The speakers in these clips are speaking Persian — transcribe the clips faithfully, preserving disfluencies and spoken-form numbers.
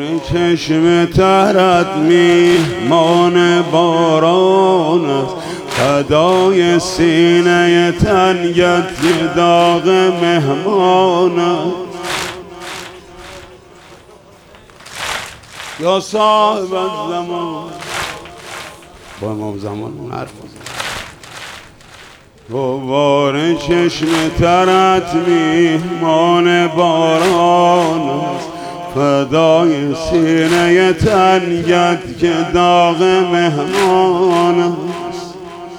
چشم ترت میهمان باران است، فدای سینه تنگت داغ مهمان است. یا صاحب الزمان با امام زمان حرف دوباره چشم ترت میهمان باران است، فدای سینه تنگت که داغ مهمان است.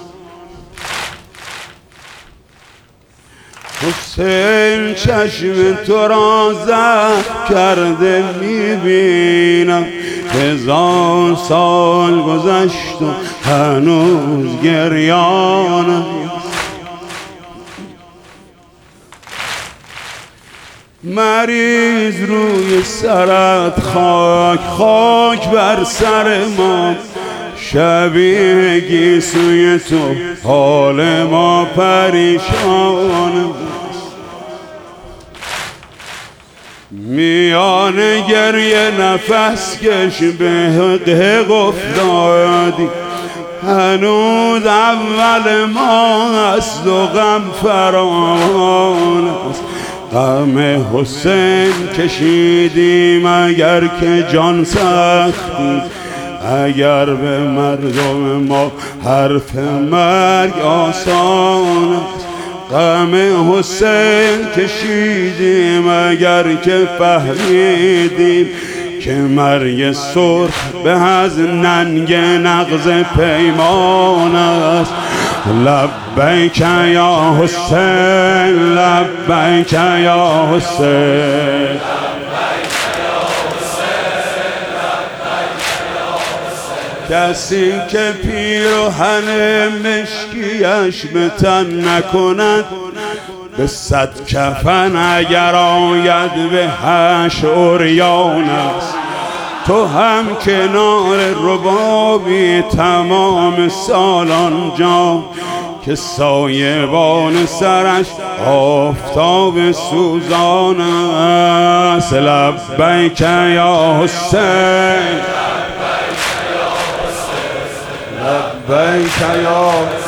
حسین چشم تو را زخم کرده میبینم، هزار سال گذشت و هنوز گریان است. مریض روی سرت خاک، خاک بر سر ما، شبیه گیسوی تو حال ما پریشان است. میان گریه نفس کش به حق افتادی، هنوز اول ما است و غم فراوان است. غم حسین کشیدیم اگر که جان سختی، اگر به مردم ما حرف مرگ آسان است. غم حسین کشیدیم اگر که فهمیدیم که مرگ سرخ به از ننگ نغز پیمان است. لبیک یا حسین، لبیک یا حسین، کسی که پیرهن مشکیش به تن نکند، به صد کفن اگر آید به حشر عریان است. تو هم کنار ربابی تمام سال آنجا که سایبان سرش آفتاب سوزان است. لبیک یا حسین، لبیک یا